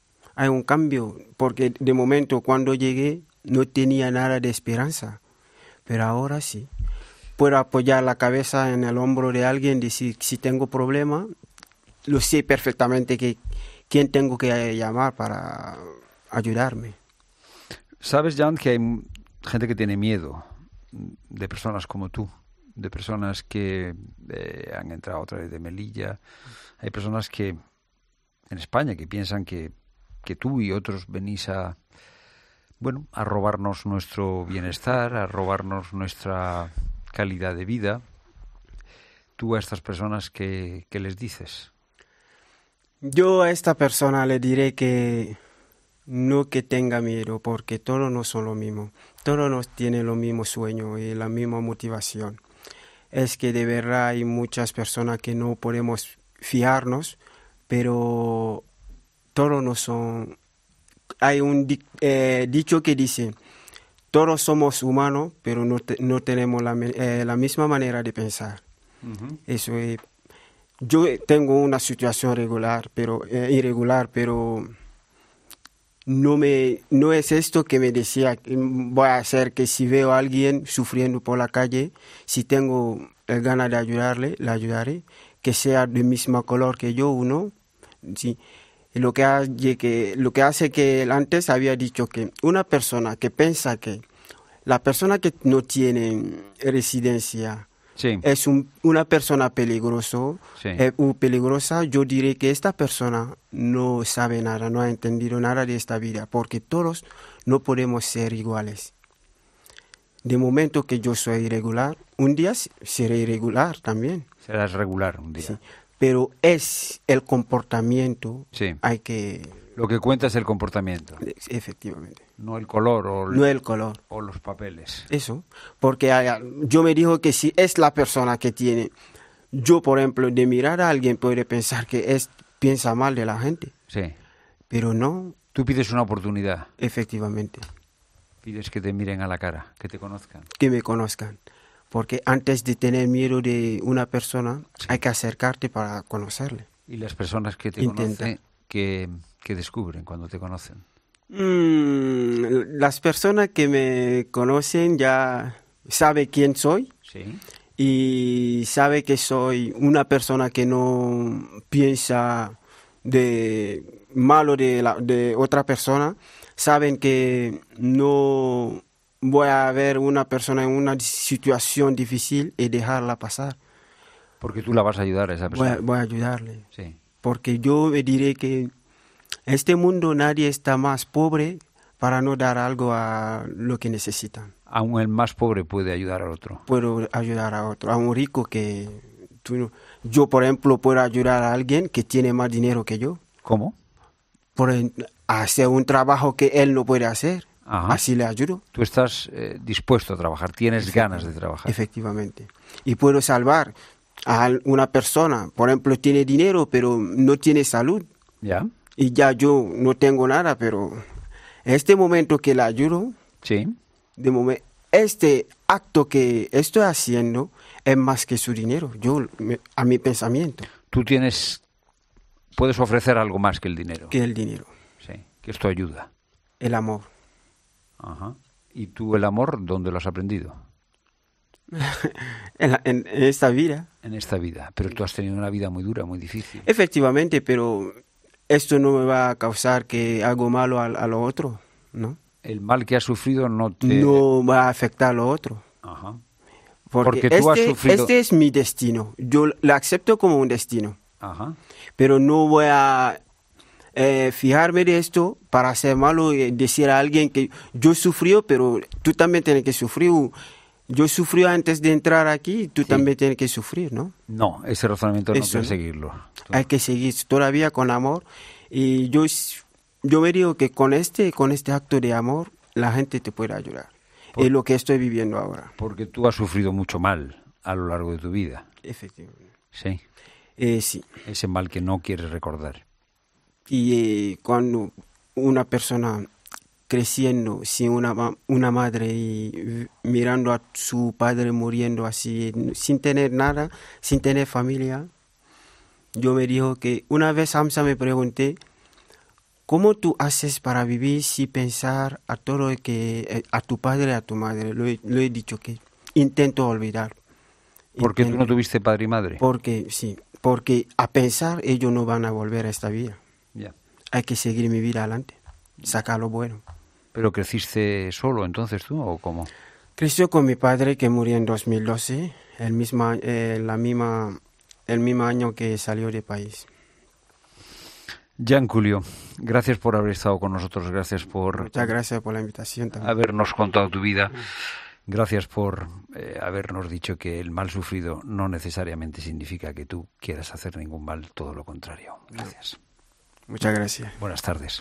porque de momento cuando llegué no tenía nada de esperanza, pero ahora sí. Puedo apoyar la cabeza en el hombro de alguien, decir, si tengo problema, lo sé perfectamente quién tengo que llamar para ayudarme. ¿Sabes, Jan, que hay gente que tiene miedo de personas como tú? De personas que han entrado otra vez de Melilla. Hay personas que en España que piensan que tú y otros venís a robarnos nuestro bienestar, a robarnos nuestra calidad de vida. ¿Tú a estas personas qué les dices? Yo a esta persona le diré que no que tenga miedo, porque todos no son lo mismo. Todos no tienen lo mismo sueño y la misma motivación. Es que de verdad hay muchas personas que no podemos fiarnos, pero todos no son. Hay un dicho que dice, todos somos humanos, pero no tenemos la misma manera de pensar. Uh-huh. Eso es. Yo tengo una situación irregular, pero no es esto que me decía, voy a hacer que si veo a alguien sufriendo por la calle, si tengo ganas de ayudarle, le ayudaré, que sea del mismo color que yo, uno. Sí. Lo que hace que antes había dicho que una persona que piensa que la persona que no tiene residencia es una persona peligrosa, yo diré que esta persona no sabe nada, no ha entendido nada de esta vida, porque todos no podemos ser iguales. De momento que yo soy irregular, un día seré irregular también. Serás regular un día. Sí. Pero es el comportamiento, hay que... Lo que cuenta es el comportamiento. Efectivamente. No el color no el color. O los papeles. Eso, porque yo me digo que si es la persona que tiene... Yo, por ejemplo, de mirar a alguien puede pensar que piensa mal de la gente. Sí. Pero no. Tú pides una oportunidad. Efectivamente. Pides que te miren a la cara, que te conozcan. Que me conozcan. Porque antes de tener miedo de una persona, hay que acercarte para conocerle. ¿Y las personas que te conocen, qué descubren cuando te conocen? Las personas que me conocen ya saben quién soy. Sí. Y sabe que soy una persona que no piensa de malo de otra persona. Saben que no voy a ver una persona en una situación difícil y dejarla pasar. Porque tú la vas a ayudar a esa persona. Voy a ayudarle. Sí. Porque yo me diré que en este mundo nadie está más pobre para no dar algo a lo que necesitan. Aún el más pobre puede ayudar al otro. Puedo ayudar a otro, a un rico que... Yo, por ejemplo, puedo ayudar a alguien que tiene más dinero que yo. ¿Cómo? Por hacer un trabajo que él no puede hacer. Ajá. Así le ayudo. Tú estás dispuesto a trabajar, tienes ganas de trabajar. Efectivamente. Y puedo salvar a una persona, por ejemplo, tiene dinero pero no tiene salud. Ya. Y ya yo no tengo nada, pero en este momento que le ayudo... Sí. De momento, este acto que estoy haciendo es más que su dinero, a mi pensamiento. Tú puedes ofrecer algo más que el dinero. Que el dinero. Sí, que esto ayuda. El amor. Ajá. ¿Y tú el amor dónde lo has aprendido? en esta vida. En esta vida, pero tú has tenido una vida muy dura, muy difícil. Efectivamente, pero esto no me va a causar que hago malo a lo otro, ¿no? El mal que has sufrido no va a afectar a lo otro. Ajá. Porque tú has sufrido... este es mi destino. Yo lo acepto como un destino. Ajá. Pero no voy a fijarme de esto para hacer malo y decir a alguien que yo sufrí, pero tú también tienes que sufrir. Yo sufrí antes de entrar aquí, tú también tienes que sufrir, ¿no? No, ese razonamiento no hay que seguirlo. Hay que seguir todavía con amor. Y yo me digo que con este acto de amor, la gente te puede ayudar. Es lo que estoy viviendo ahora. Porque tú has sufrido mucho mal a lo largo de tu vida. Efectivamente. Sí. Sí. Ese mal que no quieres recordar. Y cuando una persona creciendo sin una madre y mirando a su padre muriendo así, sin tener nada, sin tener familia, yo me dijo que una vez Hamza me pregunté, ¿cómo tú haces para vivir sin pensar a todo a tu padre y a tu madre? Lo he dicho que intento olvidar. ¿Por qué tú no tuviste padre y madre? Porque a pensar ellos no van a volver a esta vida. Ya. Hay que seguir mi vida adelante, sacar lo bueno. ¿Pero creciste solo entonces tú o cómo? Creció con mi padre que murió en 2012, el mismo año que salió del país. Jan Julio, gracias por haber estado con nosotros, Muchas gracias por la invitación también. Habernos contado tu vida, gracias por habernos dicho que el mal sufrido no necesariamente significa que tú quieras hacer ningún mal, todo lo contrario. Gracias. Muchas gracias. Buenas tardes.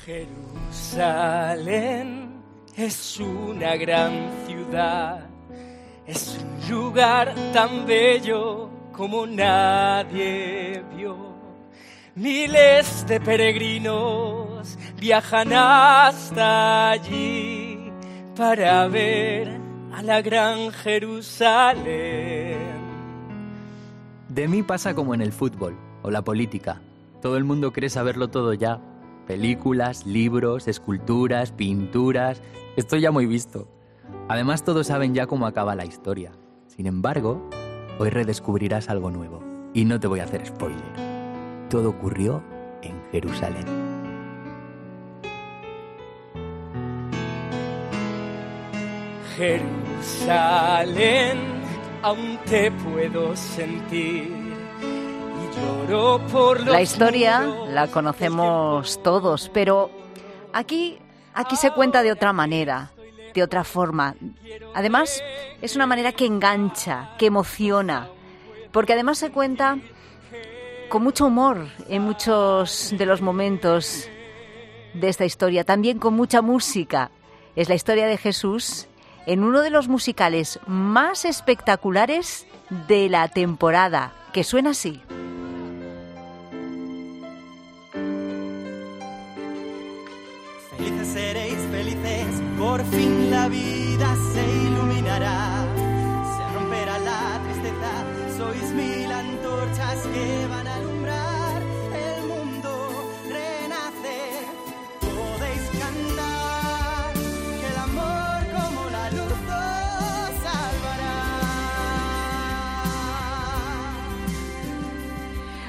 Jerusalén es una gran ciudad, es un lugar tan bello como nadie vio. Miles de peregrinos viajan hasta allí para ver a la gran Jerusalén. De mí pasa como en el fútbol o la política. Todo el mundo quiere saberlo todo ya. Películas, libros, esculturas, pinturas... Esto ya muy visto. Además, todos saben ya cómo acaba la historia. Sin embargo, hoy redescubrirás algo nuevo. Y no te voy a hacer spoiler. Todo ocurrió en Jerusalén. Jerusalén, aún te puedo sentir. La historia la conocemos todos, pero aquí se cuenta de otra manera, de otra forma. Además, es una manera que engancha, que emociona, porque además se cuenta con mucho humor en muchos de los momentos de esta historia, también con mucha música. Es la historia de Jesús en uno de los musicales más espectaculares de la temporada, que suena así. Felices seréis, felices, por fin la vida se iluminará. Se romperá la tristeza, sois mil antorchas que van a alumbrar. El mundo renace, podéis cantar.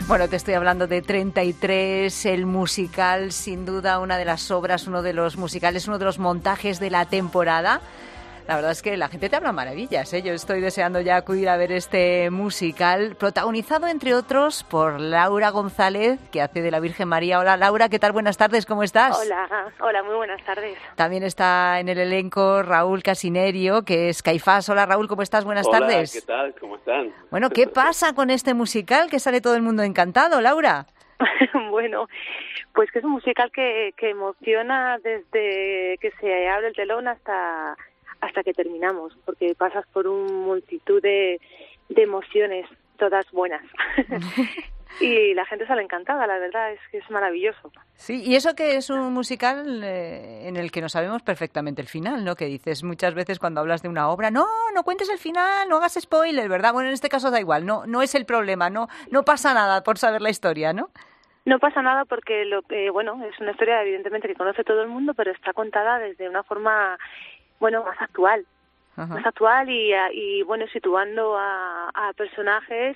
Bueno, te estoy hablando de 33, el musical, sin duda una de las obras, uno de los musicales, uno de los montajes de la temporada. La verdad es que la gente te habla maravillas, ¿eh? Yo estoy deseando ya acudir a ver este musical, protagonizado, entre otros, por Laura González, que hace de la Virgen María. Hola, Laura, ¿qué tal? Buenas tardes, ¿cómo estás? Hola, muy buenas tardes. También está en el elenco Raúl Casinerio, que es Caifás. Hola, Raúl, ¿cómo estás? Buenas tardes. Hola, ¿qué tal? ¿Cómo están? Bueno, ¿qué pasa con este musical que sale todo el mundo encantado, Laura? Bueno, pues que es un musical que emociona desde que se abre el telón hasta que terminamos, porque pasas por una multitud de emociones, todas buenas. Y la gente sale encantada, la verdad, es que es maravilloso. Sí, y eso que es un musical en el que no sabemos perfectamente el final, ¿no? Que dices muchas veces cuando hablas de una obra, no cuentes el final, no hagas spoiler, ¿verdad? Bueno, en este caso da igual, no es el problema, no pasa nada por saber la historia, ¿no? No pasa nada porque es una historia evidentemente que conoce todo el mundo, pero está contada desde una forma más actual. Ajá. Más actual y situando a personajes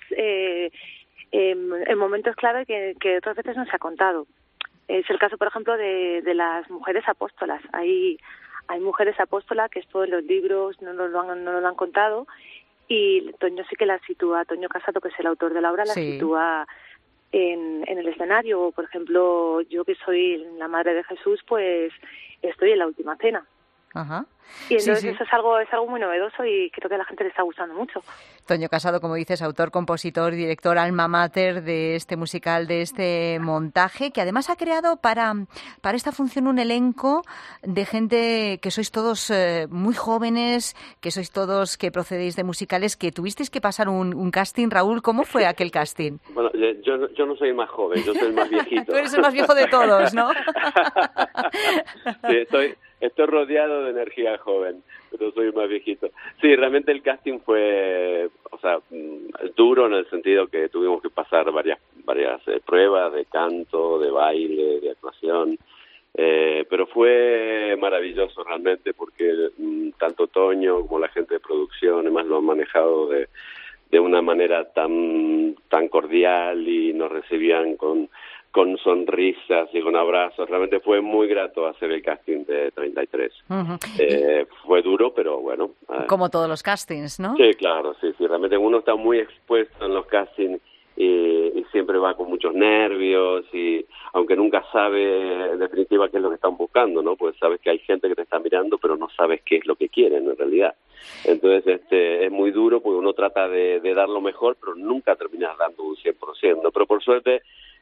en momentos clave que otras veces no se ha contado. Es el caso, por ejemplo, de las mujeres apóstolas. Hay mujeres apóstolas que esto en los libros no lo han contado, y Toño sí que la sitúa, Toño Casado, que es el autor de la obra, la sitúa en el escenario. Por ejemplo, yo que soy la madre de Jesús, pues estoy en la última cena. Ajá. Y entonces eso es algo muy novedoso y creo que a la gente le está gustando mucho. Toño Casado, como dices, autor, compositor, director, alma mater de este musical, de este montaje, que además ha creado para esta función un elenco de gente que sois todos muy jóvenes, que sois todos que procedéis de musicales, que tuvisteis que pasar un casting. Raúl, ¿cómo fue aquel casting? Bueno, yo no soy el más joven, yo soy el más viejito. Tú eres el más viejo de todos, ¿no? Sí, estoy rodeado de energía joven, pero soy el más viejito. Sí, realmente el casting fue, duro en el sentido que tuvimos que pasar varias pruebas de canto, de baile, de actuación, pero fue maravilloso realmente porque tanto Toño como la gente de producción además lo han manejado de una manera tan cordial y nos recibían con sonrisas y con abrazos. Realmente fue muy grato hacer el casting de 33. Uh-huh. Fue duro, pero bueno. Como todos los castings, ¿no? Sí, claro, sí. Realmente uno está muy expuesto en los castings y siempre va con muchos nervios, y aunque nunca sabe en definitiva qué es lo que están buscando, ¿no? Pues sabes que hay gente que te está mirando, pero no sabes qué es lo que quieren en realidad. Entonces es muy duro porque uno trata de dar lo mejor, pero nunca terminas dando un 100%, ¿no? Pero por suerte,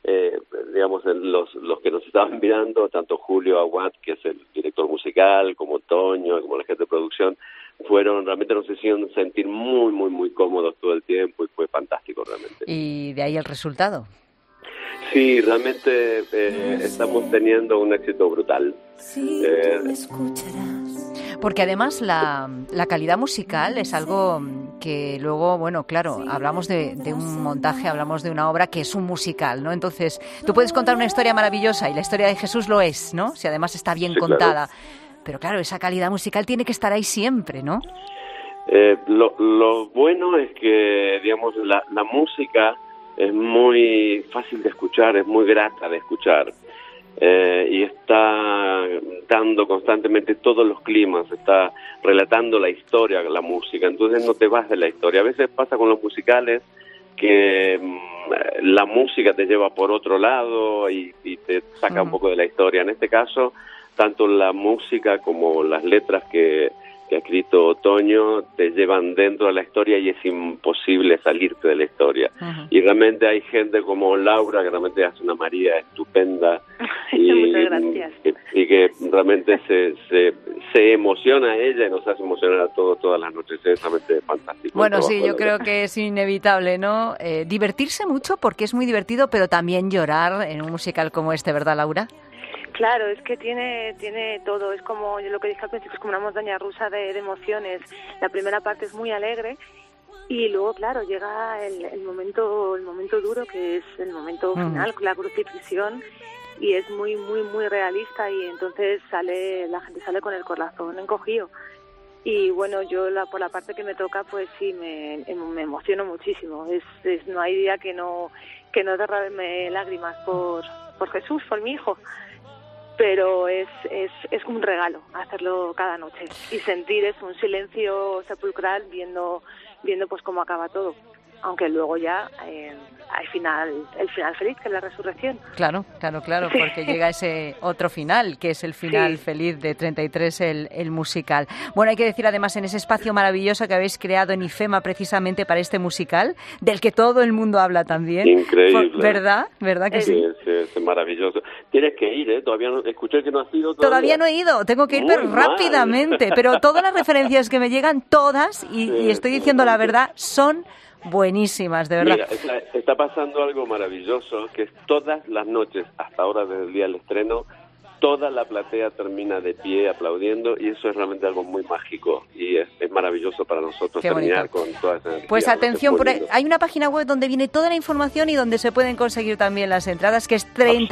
los que nos estaban mirando, tanto Julio Aguad, que es el director musical, como Toño, como la gente de producción, realmente nos hicieron sentir muy, muy, muy cómodos todo el tiempo, y fue fantástico realmente. Y de ahí el resultado. Sí, realmente estamos teniendo un éxito brutal. Porque además la calidad musical es algo que luego, bueno, claro, hablamos de un montaje, hablamos de una obra que es un musical, ¿no? Entonces, tú puedes contar una historia maravillosa, y la historia de Jesús lo es, ¿no? Si además está bien contada. Claro. Pero claro, esa calidad musical tiene que estar ahí siempre, ¿no? Lo bueno es que, digamos, la música es muy fácil de escuchar, es muy grata de escuchar. Y está dando constantemente todos los climas, está relatando la historia, la música, entonces no te vas de la historia. A veces pasa con los musicales que la música te lleva por otro lado y te saca un poco de la historia. En este caso, tanto la música como las letras que ha escrito Otoño te llevan dentro de la historia y es imposible salirte de la historia. Uh-huh. Y realmente hay gente como Laura que realmente hace una María estupenda muchas gracias. Y que realmente se emociona a ella y nos hace emocionar a todos todas las noches. Es realmente fantástico. Bueno, sí, yo creo que es inevitable, ¿no? Divertirse mucho, porque es muy divertido, pero también llorar en un musical como este, ¿verdad, Laura? Claro, es que tiene todo, es como, yo lo que dije al principio, es como una montaña rusa de emociones. La primera parte es muy alegre y luego, claro, llega el momento duro, que es el momento final, la crucifixión, y es muy, muy, muy realista, y entonces la gente sale con el corazón encogido. Y bueno, yo por la parte que me toca, pues sí, me emociono muchísimo. No hay día que no derrame lágrimas por Jesús, por mi hijo. Pero es un regalo hacerlo cada noche y sentir un silencio sepulcral viendo pues cómo acaba todo. Aunque luego ya hay el final feliz, que es la resurrección. Claro, sí. Porque llega ese otro final, que es el final feliz de 33, el musical. Bueno, hay que decir además en ese espacio maravilloso que habéis creado en IFEMA precisamente para este musical, del que todo el mundo habla también. Increíble. ¿Verdad que sí? Sí, es maravilloso. Tienes que ir, ¿eh? Todavía no escuché que no has ido Todavía no he ido, tengo que ir pero rápidamente. Pero todas las referencias que me llegan, todas, y estoy diciendo la verdad, son buenísimas, de verdad. Mira, está pasando algo maravilloso, que es todas las noches, hasta ahora desde el día del estreno, toda la platea termina de pie aplaudiendo, y eso es realmente algo muy mágico y es maravilloso para nosotros terminar con toda esa energía. Pues atención, hay una página web donde viene toda la información y donde se pueden conseguir también las entradas, que es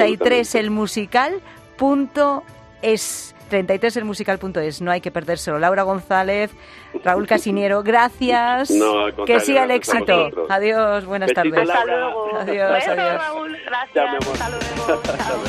33elmusical.es. 33elmusical.es, no hay que perdérselo. Laura González, Raúl Casiniero, gracias. Que siga el éxito. Adiós, buenas tardes. Hasta luego. Adiós. Raúl, gracias. Hasta luego.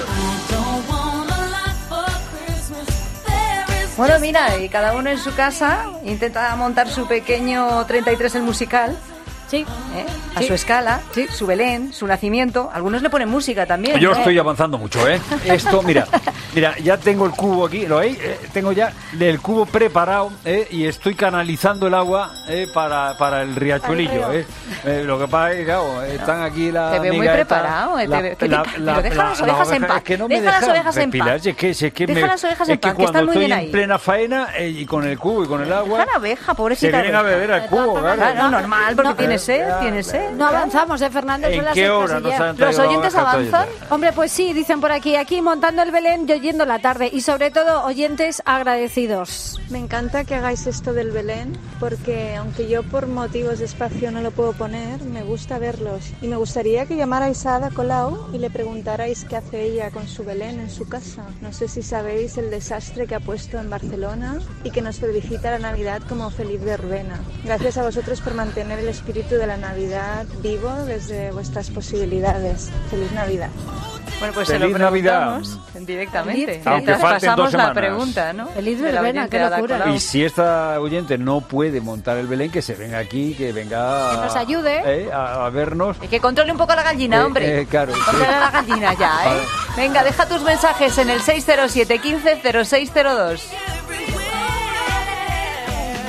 Bueno, mira, y cada uno en su casa intenta montar su pequeño 33 el musical. Sí. A su escala, su Belén, su nacimiento. Algunos le ponen música también. Yo estoy avanzando mucho, ¿eh? Esto, mira, ya tengo el cubo aquí, ¿lo veis? Tengo ya el cubo preparado, y estoy canalizando el agua para el riachuelillo, lo que pasa es que, claro, están aquí la... Te veo muy preparado, pero deja las ovejas en paz. Deja las ovejas en paz. Deja las ovejas en paz, que están muy bien ahí. En plena faena, y con el cubo y con el agua... Deja la oveja, pobrecita. Se vienen a beber al cubo, claro. Normal, porque tienes sed. No avanzamos, Fernando. ¿En qué hora nos han ¿Los oyentes avanzan? Hombre, pues sí, dicen por aquí montando el Belén y oyendo la tarde. Y sobre todo, oyentes agradecidos. Me encanta que hagáis esto del Belén, porque aunque yo por motivos de espacio no lo puedo poner, me gusta verlos. Y me gustaría que llamarais a Ada Colau y le preguntarais qué hace ella con su Belén en su casa. No sé si sabéis el desastre que ha puesto en Barcelona y que nos felicita la Navidad como Feliz Verbena. Gracias a vosotros por mantener el espíritu de la Navidad vivo desde vuestras posibilidades. Feliz Navidad. Bueno, pues Feliz se lo preguntamos directamente. Aunque falten 2 semanas. La pregunta, ¿no? Feliz verbena, qué locura. Y si esta oyente no puede montar el Belén, que se venga aquí, que venga... Que nos ayude. A vernos. Y que controle un poco la gallina, hombre. Claro. Controle la gallina ya, Venga, deja tus mensajes en el 607 15 0602.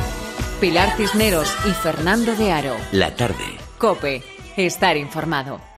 Pilar Cisneros y Fernando de Aro. La tarde. COPE. Estar informado.